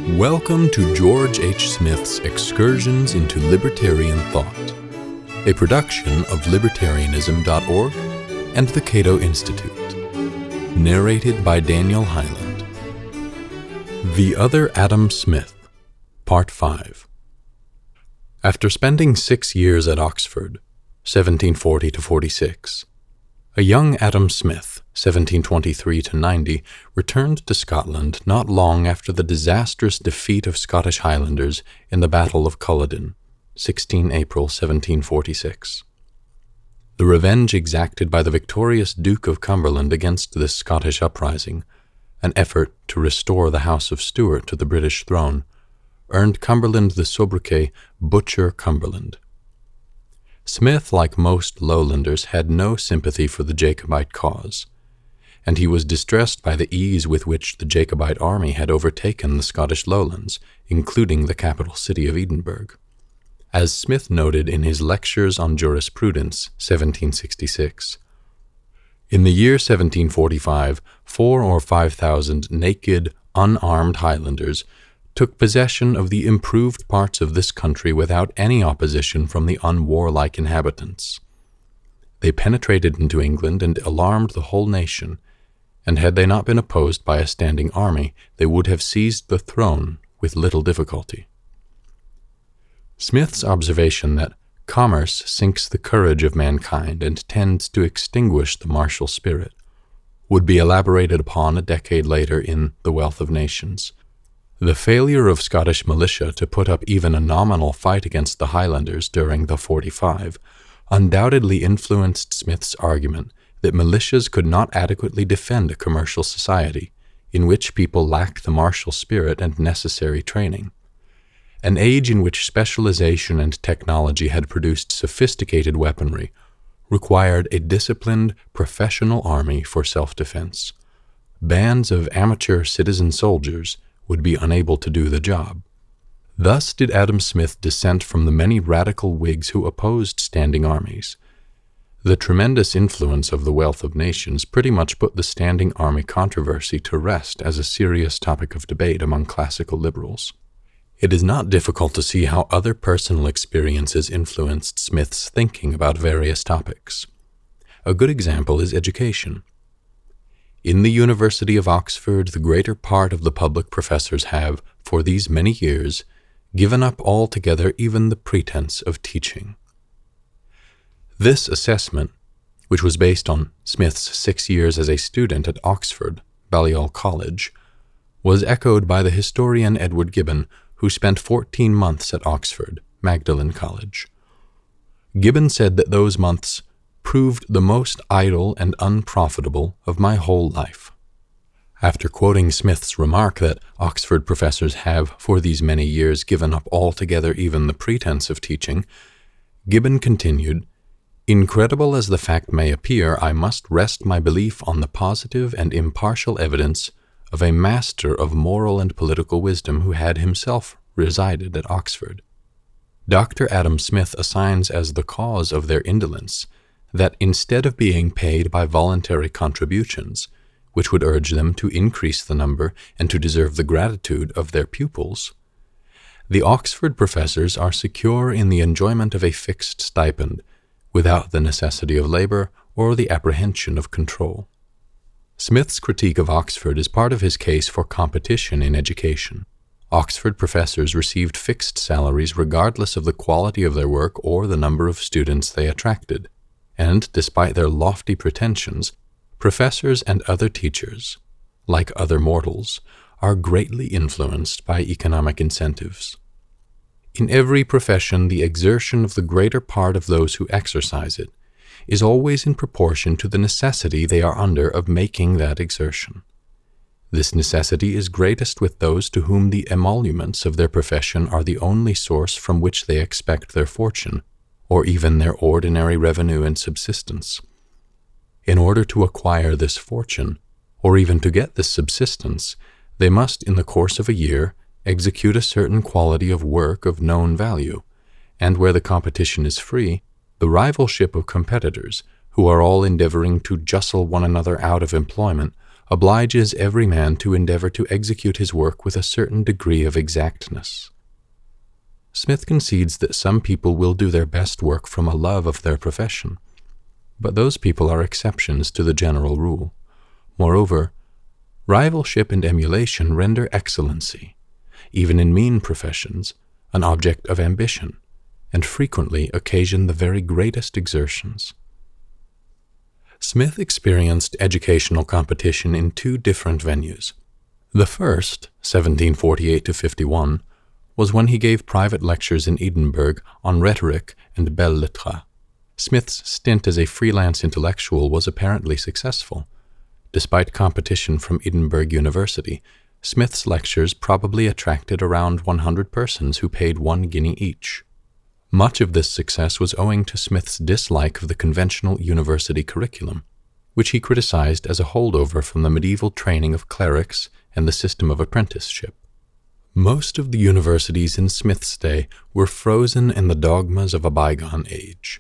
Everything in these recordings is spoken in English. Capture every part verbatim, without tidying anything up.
Welcome to George H. Smith's Excursions into Libertarian Thought, a production of libertarianism dot org and the Cato Institute. Narrated by Daniel Hyland. The Other Adam Smith, Part five. After spending six years at Oxford, seventeen forty to forty-six, a young Adam Smith, seventeen twenty-three to ninety, returned to Scotland not long after the disastrous defeat of Scottish Highlanders in the Battle of Culloden, sixteen April seventeen forty-six. The revenge exacted by the victorious Duke of Cumberland against this Scottish uprising, an effort to restore the House of Stuart to the British throne, earned Cumberland the sobriquet Butcher Cumberland. Smith, like most lowlanders, had no sympathy for the Jacobite cause, and he was distressed by the ease with which the Jacobite army had overtaken the Scottish lowlands, including the capital city of Edinburgh. As Smith noted in his Lectures on Jurisprudence, seventeen sixty-six, in the year seventeen forty-five, four or five thousand naked, unarmed Highlanders took possession of the improved parts of this country without any opposition from the unwarlike inhabitants. They penetrated into England and alarmed the whole nation, and had they not been opposed by a standing army, they would have seized the throne with little difficulty. Smith's observation that commerce sinks the courage of mankind and tends to extinguish the martial spirit would be elaborated upon a decade later in The Wealth of Nations. The failure of Scottish militia to put up even a nominal fight against the Highlanders during the forty-five undoubtedly influenced Smith's argument that militias could not adequately defend a commercial society in which people lacked the martial spirit and necessary training. An age in which specialization and technology had produced sophisticated weaponry required a disciplined, professional army for self-defense. Bands of amateur citizen soldiers would be unable to do the job. Thus did Adam Smith dissent from the many radical Whigs who opposed standing armies. The tremendous influence of The Wealth of Nations pretty much put the standing army controversy to rest as a serious topic of debate among classical liberals. It is not difficult to see how other personal experiences influenced Smith's thinking about various topics. A good example is education. In the University of Oxford, the greater part of the public professors have, for these many years, given up altogether even the pretense of teaching. This assessment, which was based on Smith's six years as a student at Oxford, Balliol College, was echoed by the historian Edward Gibbon, who spent fourteen months at Oxford, Magdalen College. Gibbon said that those months proved the most idle and unprofitable of my whole life. After quoting Smith's remark that Oxford professors have, for these many years, given up altogether even the pretense of teaching, Gibbon continued, "Incredible as the fact may appear, I must rest my belief on the positive and impartial evidence of a master of moral and political wisdom who had himself resided at Oxford." Doctor Adam Smith assigns as the cause of their indolence that instead of being paid by voluntary contributions, which would urge them to increase the number and to deserve the gratitude of their pupils, the Oxford professors are secure in the enjoyment of a fixed stipend, without the necessity of labor or the apprehension of control. Smith's critique of Oxford is part of his case for competition in education. Oxford professors received fixed salaries regardless of the quality of their work or the number of students they attracted. And, despite their lofty pretensions, professors and other teachers, like other mortals, are greatly influenced by economic incentives. In every profession, the exertion of the greater part of those who exercise it is always in proportion to the necessity they are under of making that exertion. This necessity is greatest with those to whom the emoluments of their profession are the only source from which they expect their fortune, or even their ordinary revenue and subsistence. In order to acquire this fortune, or even to get this subsistence, they must, in the course of a year, execute a certain quality of work of known value, and where the competition is free, the rivalship of competitors, who are all endeavoring to justle one another out of employment, obliges every man to endeavor to execute his work with a certain degree of exactness. Smith concedes that some people will do their best work from a love of their profession, but those people are exceptions to the general rule. Moreover, rivalship and emulation render excellency, even in mean professions, an object of ambition, and frequently occasion the very greatest exertions. Smith experienced educational competition in two different venues. The first, seventeen forty-eight to fifty-one, was when he gave private lectures in Edinburgh on rhetoric and belles lettres. Smith's stint as a freelance intellectual was apparently successful. Despite competition from Edinburgh University, Smith's lectures probably attracted around one hundred persons who paid one guinea each. Much of this success was owing to Smith's dislike of the conventional university curriculum, which he criticized as a holdover from the medieval training of clerics and the system of apprenticeship. Most of the universities in Smith's day were frozen in the dogmas of a bygone age.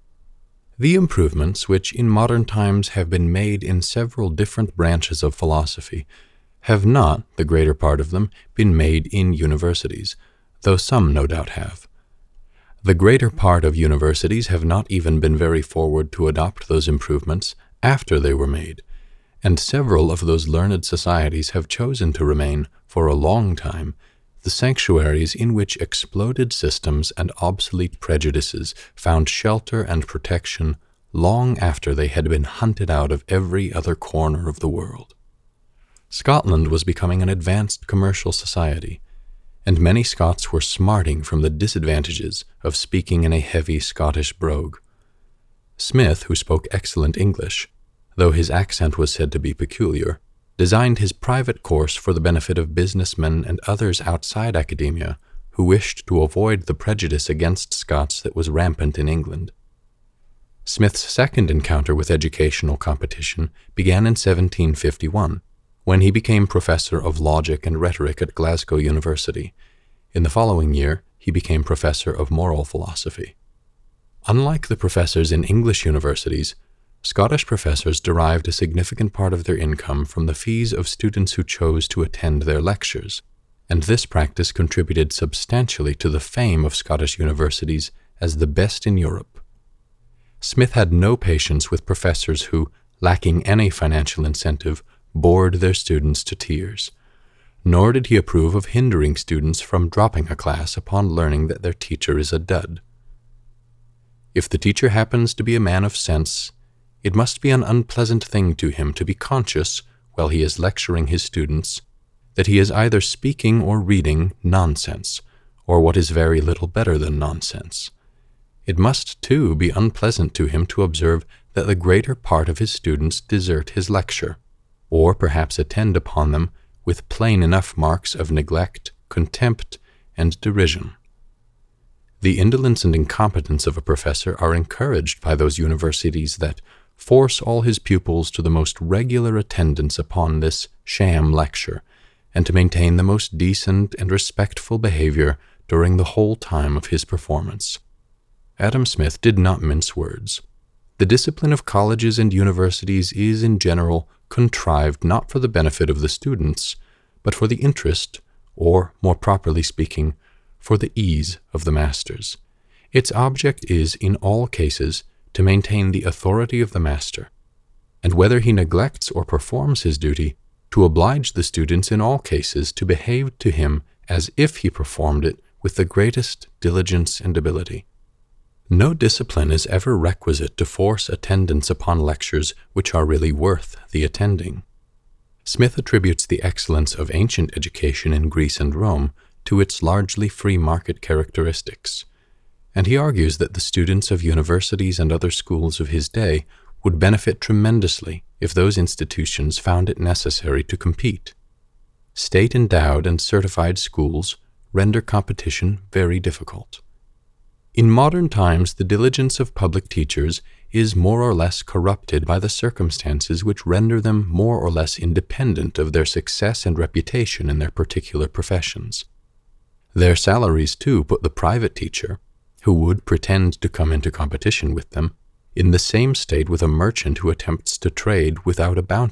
The improvements which in modern times have been made in several different branches of philosophy have not, the greater part of them, been made in universities, though some no doubt have. The greater part of universities have not even been very forward to adopt those improvements after they were made, and several of those learned societies have chosen to remain, for a long time, the sanctuaries in which exploded systems and obsolete prejudices found shelter and protection long after they had been hunted out of every other corner of the world. Scotland was becoming an advanced commercial society, and many Scots were smarting from the disadvantages of speaking in a heavy Scottish brogue. Smith, who spoke excellent English, though his accent was said to be peculiar, designed his private course for the benefit of businessmen and others outside academia who wished to avoid the prejudice against Scots that was rampant in England. Smith's second encounter with educational competition began in seventeen fifty-one, when he became professor of logic and rhetoric at Glasgow University. In the following year, he became professor of moral philosophy. Unlike the professors in English universities, Scottish professors derived a significant part of their income from the fees of students who chose to attend their lectures, and this practice contributed substantially to the fame of Scottish universities as the best in Europe. Smith had no patience with professors who, lacking any financial incentive, bored their students to tears, nor did he approve of hindering students from dropping a class upon learning that their teacher is a dud. If the teacher happens to be a man of sense, it must be an unpleasant thing to him to be conscious, while he is lecturing his students, that he is either speaking or reading nonsense, or what is very little better than nonsense. It must, too, be unpleasant to him to observe that the greater part of his students desert his lecture, or perhaps attend upon them with plain enough marks of neglect, contempt, and derision. The indolence and incompetence of a professor are encouraged by those universities that force all his pupils to the most regular attendance upon this sham lecture, and to maintain the most decent and respectful behavior during the whole time of his performance. Adam Smith did not mince words. The discipline of colleges and universities is, in general, contrived not for the benefit of the students, but for the interest, or, more properly speaking, for the ease of the masters. Its object is, in all cases, to maintain the authority of the master, and whether he neglects or performs his duty, to oblige the students in all cases to behave to him as if he performed it with the greatest diligence and ability. No discipline is ever requisite to force attendance upon lectures which are really worth the attending. Smith attributes the excellence of ancient education in Greece and Rome to its largely free market characteristics, and he argues that the students of universities and other schools of his day would benefit tremendously if those institutions found it necessary to compete. State-endowed and certified schools render competition very difficult. In modern times, the diligence of public teachers is more or less corrupted by the circumstances which render them more or less independent of their success and reputation in their particular professions. Their salaries, too, put the private teacher, who would pretend to come into competition with them, in the same state with a merchant who attempts to trade without a bounty,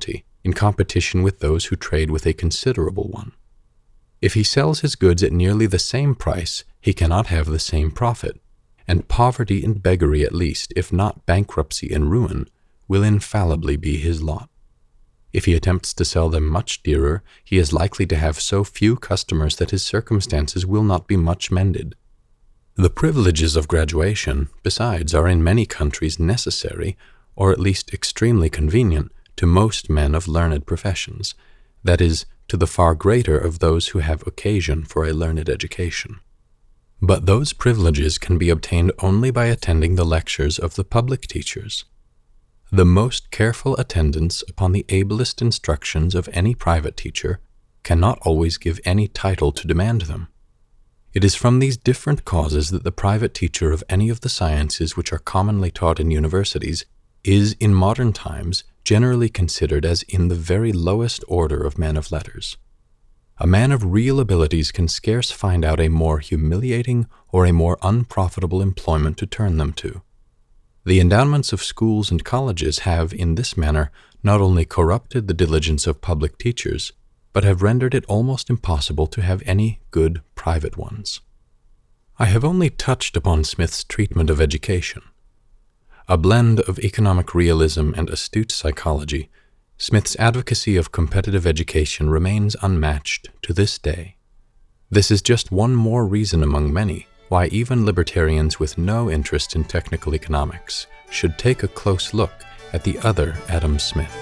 in competition with those who trade with a considerable one. If he sells his goods at nearly the same price, he cannot have the same profit, and poverty and beggary at least, if not bankruptcy and ruin, will infallibly be his lot. If he attempts to sell them much dearer, he is likely to have so few customers that his circumstances will not be much mended. The privileges of graduation, besides, are in many countries necessary, or at least extremely convenient, to most men of learned professions, that is, to the far greater of those who have occasion for a learned education. But those privileges can be obtained only by attending the lectures of the public teachers. The most careful attendance upon the ablest instructions of any private teacher cannot always give any title to demand them. It is from these different causes that the private teacher of any of the sciences which are commonly taught in universities is, in modern times, generally considered as in the very lowest order of men of letters. A man of real abilities can scarce find out a more humiliating or a more unprofitable employment to turn them to. The endowments of schools and colleges have, in this manner, not only corrupted the diligence of public teachers, but have rendered it almost impossible to have any good private ones. I have only touched upon Smith's treatment of education. A blend of economic realism and astute psychology, Smith's advocacy of competitive education remains unmatched to this day. This is just one more reason among many why even libertarians with no interest in technical economics should take a close look at the other Adam Smith.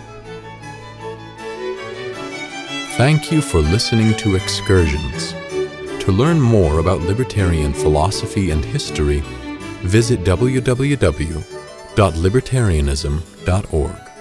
Thank you for listening to Excursions. To learn more about libertarian philosophy and history, visit w w w dot libertarianism dot org.